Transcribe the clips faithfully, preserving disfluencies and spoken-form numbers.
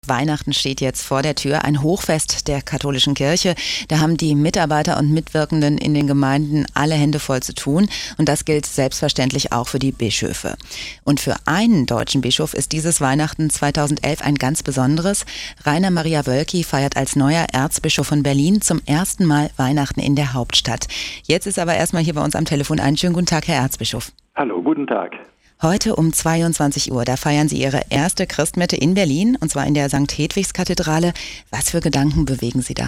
Weihnachten steht jetzt vor der Tür, ein Hochfest der katholischen Kirche. Da haben die Mitarbeiter und Mitwirkenden in den Gemeinden alle Hände voll zu tun. Und das gilt selbstverständlich auch für die Bischöfe. Und für einen deutschen Bischof ist dieses Weihnachten zweitausendelf ein ganz besonderes. Rainer Maria Wölki feiert als neuer Erzbischof von Berlin zum ersten Mal Weihnachten in der Hauptstadt. Jetzt ist aber erstmal hier bei uns am Telefon einen schönen guten Tag, Herr Erzbischof. Hallo, guten Tag. Heute um zweiundzwanzig Uhr, da feiern Sie Ihre erste Christmette in Berlin, und zwar in der Sankt Hedwigs-Kathedrale. Was für Gedanken bewegen Sie da?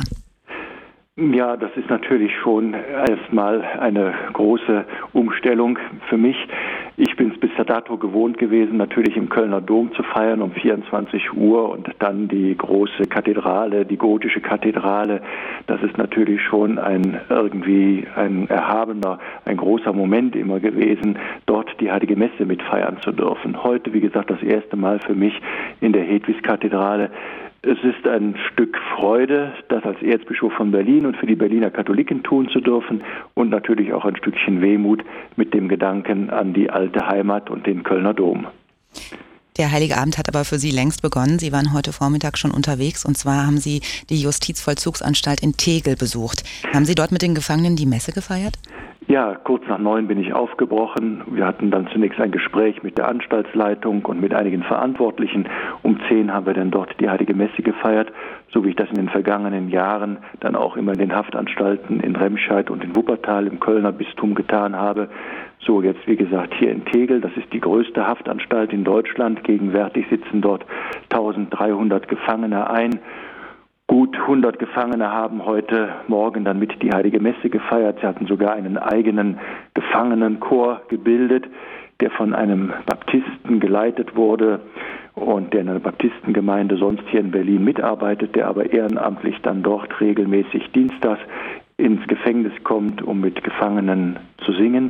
Ja, das ist natürlich schon erstmal eine große Umstellung für mich. Ich bin es bis dato gewohnt gewesen, natürlich im Kölner Dom zu feiern um vierundzwanzig Uhr und dann die große Kathedrale, die gotische Kathedrale. Das ist natürlich schon ein irgendwie ein erhabener, ein großer Moment immer gewesen, dort die Heilige Messe mitfeiern zu dürfen. Heute, wie gesagt, das erste Mal für mich in der Hedwigskathedrale. Es ist ein Stück Freude, das als Erzbischof von Berlin und für die Berliner Katholiken tun zu dürfen, und natürlich auch ein Stückchen Wehmut mit dem Gedanken an die alte Heimat und den Kölner Dom. Der Heilige Abend hat aber für Sie längst begonnen. Sie waren heute Vormittag schon unterwegs, und zwar haben Sie die Justizvollzugsanstalt in Tegel besucht. Haben Sie dort mit den Gefangenen die Messe gefeiert? Ja, kurz nach neun bin ich aufgebrochen. Wir hatten dann zunächst ein Gespräch mit der Anstaltsleitung und mit einigen Verantwortlichen. Um zehn haben wir dann dort die Heilige Messe gefeiert, so wie ich das in den vergangenen Jahren dann auch immer in den Haftanstalten in Remscheid und in Wuppertal im Kölner Bistum getan habe. So jetzt, wie gesagt, hier in Tegel. Das ist die größte Haftanstalt in Deutschland. Gegenwärtig sitzen dort eintausenddreihundert Gefangene ein. Gut hundert Gefangene haben heute Morgen dann mit die Heilige Messe gefeiert. Sie hatten sogar einen eigenen Gefangenenchor gebildet, der von einem Baptisten geleitet wurde und der in einer Baptistengemeinde sonst hier in Berlin mitarbeitet, der aber ehrenamtlich dann dort regelmäßig dienstags ins Gefängnis kommt, um mit Gefangenen zu singen.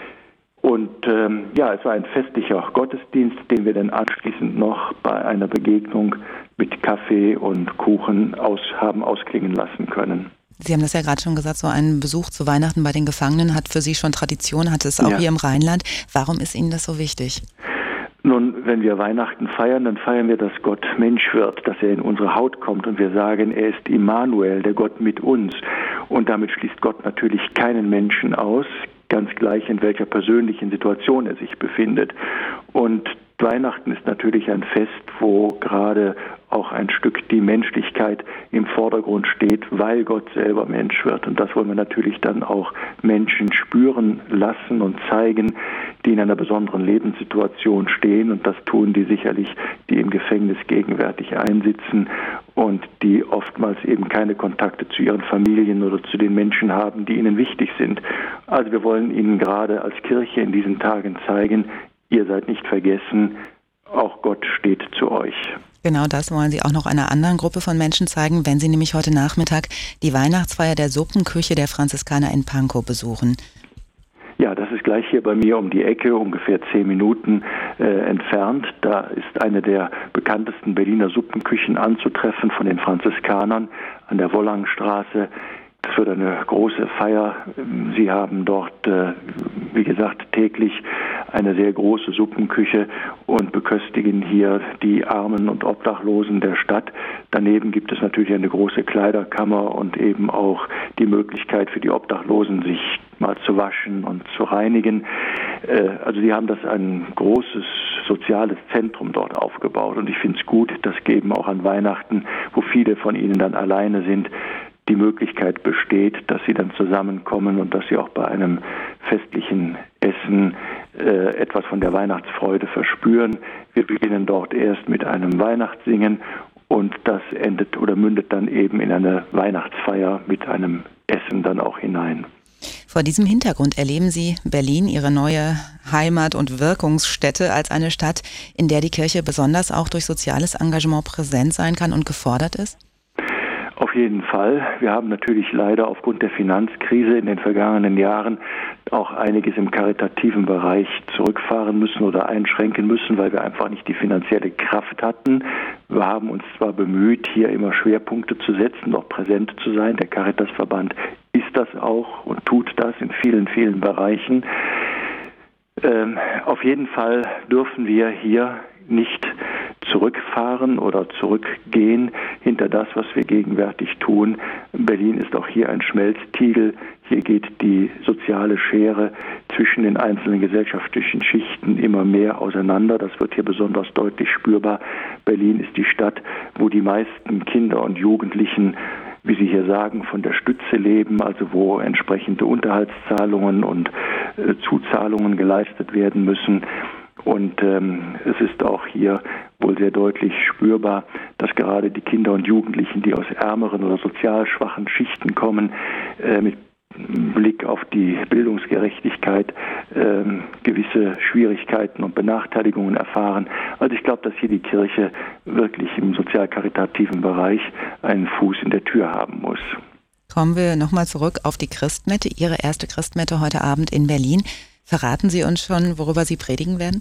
Und ähm, ja, es war ein festlicher Gottesdienst, den wir dann anschließend noch bei einer Begegnung mit Kaffee und Kuchen aus, haben ausklingen lassen können. Sie haben das ja gerade schon gesagt, so ein Besuch zu Weihnachten bei den Gefangenen hat für Sie schon Tradition, hat es auch ja. Hier im Rheinland. Warum ist Ihnen das so wichtig? Nun, wenn wir Weihnachten feiern, dann feiern wir, dass Gott Mensch wird, dass er in unsere Haut kommt, und wir sagen, er ist Immanuel, der Gott mit uns. Und damit schließt Gott natürlich keinen Menschen aus, ganz gleich in welcher persönlichen Situation er sich befindet. Und Weihnachten ist natürlich ein Fest, wo gerade auch ein Stück die Menschlichkeit im Vordergrund steht, weil Gott selber Mensch wird. Und das wollen wir natürlich dann auch Menschen spüren lassen und zeigen, die in einer besonderen Lebenssituation stehen. Und das tun die sicherlich, die im Gefängnis gegenwärtig einsitzen und die oftmals eben keine Kontakte zu ihren Familien oder zu den Menschen haben, die ihnen wichtig sind. Also wir wollen ihnen gerade als Kirche in diesen Tagen zeigen, ihr seid nicht vergessen, auch Gott steht zu euch. Genau das wollen Sie auch noch einer anderen Gruppe von Menschen zeigen, wenn Sie nämlich heute Nachmittag die Weihnachtsfeier der Suppenküche der Franziskaner in Pankow besuchen. Ja, das ist gleich hier bei mir um die Ecke, ungefähr zehn Minuten äh, entfernt. Da ist eine der bekanntesten Berliner Suppenküchen anzutreffen von den Franziskanern an der Wollangstraße. Es wird eine große Feier. Sie haben dort, äh, wie gesagt, täglich eine sehr große Suppenküche und beköstigen hier die Armen und Obdachlosen der Stadt. Daneben gibt es natürlich eine große Kleiderkammer und eben auch die Möglichkeit für die Obdachlosen, sich mal zu waschen und zu reinigen. Äh, also sie haben das ein großes soziales Zentrum dort aufgebaut, und ich finde es gut, dass eben auch an Weihnachten, wo viele von ihnen dann alleine sind, die Möglichkeit besteht, dass sie dann zusammenkommen und dass sie auch bei einem festlichen Essen äh, etwas von der Weihnachtsfreude verspüren. Wir beginnen dort erst mit einem Weihnachtssingen, und das endet oder mündet dann eben in eine Weihnachtsfeier mit einem Essen dann auch hinein. Vor diesem Hintergrund erleben Sie Berlin, Ihre neue Heimat und Wirkungsstätte, als eine Stadt, in der die Kirche besonders auch durch soziales Engagement präsent sein kann und gefordert ist? Auf jeden Fall. Wir haben natürlich leider aufgrund der Finanzkrise in den vergangenen Jahren auch einiges im karitativen Bereich zurückfahren müssen oder einschränken müssen, weil wir einfach nicht die finanzielle Kraft hatten. Wir haben uns zwar bemüht, hier immer Schwerpunkte zu setzen, auch präsent zu sein. Der Caritasverband ist das auch und tut das in vielen, vielen Bereichen. Ähm, auf jeden Fall dürfen wir hier nicht zurückfahren oder zurückgehen hinter das, was wir gegenwärtig tun. Berlin ist auch hier ein Schmelztiegel. Hier geht die soziale Schere zwischen den einzelnen gesellschaftlichen Schichten immer mehr auseinander. Das wird hier besonders deutlich spürbar. Berlin ist die Stadt, wo die meisten Kinder und Jugendlichen, wie Sie hier sagen, von der Stütze leben, also wo entsprechende Unterhaltszahlungen und äh, Zuzahlungen geleistet werden müssen. Und ähm, es ist auch hier wohl sehr deutlich spürbar, dass gerade die Kinder und Jugendlichen, die aus ärmeren oder sozial schwachen Schichten kommen, äh, mit Blick auf die Bildungsgerechtigkeit äh, gewisse Schwierigkeiten und Benachteiligungen erfahren. Also ich glaube, dass hier die Kirche wirklich im sozial-karitativen Bereich einen Fuß in der Tür haben muss. Kommen wir nochmal zurück auf die Christmette, Ihre erste Christmette heute Abend in Berlin. Verraten Sie uns schon, worüber Sie predigen werden?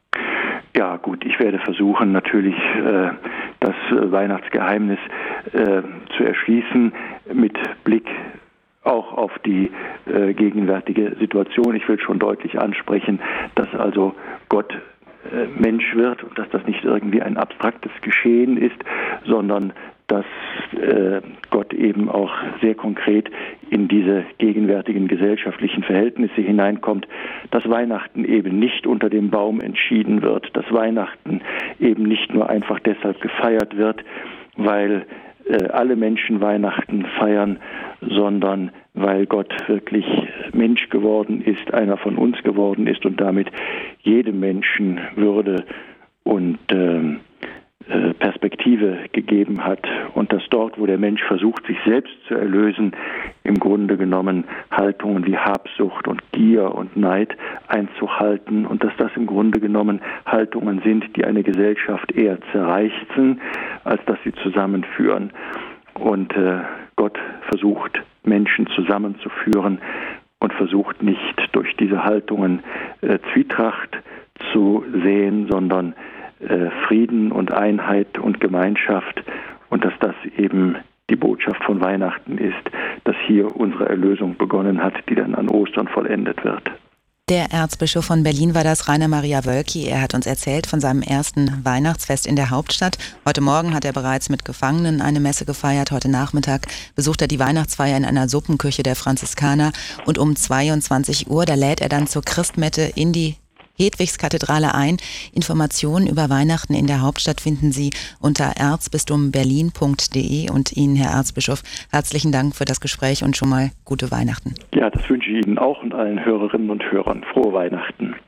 Ja gut, ich werde versuchen, natürlich äh, das äh, Weihnachtsgeheimnis äh, zu erschließen mit Blick auch auf die äh, gegenwärtige Situation. Ich will schon deutlich ansprechen, dass also Gott äh, Mensch wird und dass das nicht irgendwie ein abstraktes Geschehen ist, sondern dass äh, Gott eben auch sehr konkret in diese gegenwärtigen gesellschaftlichen Verhältnisse hineinkommt, dass Weihnachten eben nicht unter dem Baum entschieden wird, dass Weihnachten eben nicht nur einfach deshalb gefeiert wird, weil äh, alle Menschen Weihnachten feiern, sondern weil Gott wirklich Mensch geworden ist, einer von uns geworden ist und damit jedem Menschen Würde und äh, Perspektive gegeben hat und dass dort, wo der Mensch versucht, sich selbst zu erlösen, im Grunde genommen Haltungen wie Habsucht und Gier und Neid Einzug halten und dass das im Grunde genommen Haltungen sind, die eine Gesellschaft eher zerreißen, als dass sie zusammenführen. Und äh, Gott versucht, Menschen zusammenzuführen und versucht nicht durch diese Haltungen äh, Zwietracht zu sehen, sondern Frieden und Einheit und Gemeinschaft und dass das eben die Botschaft von Weihnachten ist, dass hier unsere Erlösung begonnen hat, die dann an Ostern vollendet wird. Der Erzbischof von Berlin war das, Rainer Maria Wölki. Er hat uns erzählt von seinem ersten Weihnachtsfest in der Hauptstadt. Heute Morgen hat er bereits mit Gefangenen eine Messe gefeiert. Heute Nachmittag besucht er die Weihnachtsfeier in einer Suppenküche der Franziskaner. Und um zweiundzwanzig Uhr, da lädt er dann zur Christmette in die Hedwigskathedrale ein. Informationen über Weihnachten in der Hauptstadt finden Sie unter erzbistumberlin punkt de und Ihnen, Herr Erzbischof, herzlichen Dank für das Gespräch und schon mal gute Weihnachten. Ja, das wünsche ich Ihnen auch und allen Hörerinnen und Hörern. Frohe Weihnachten.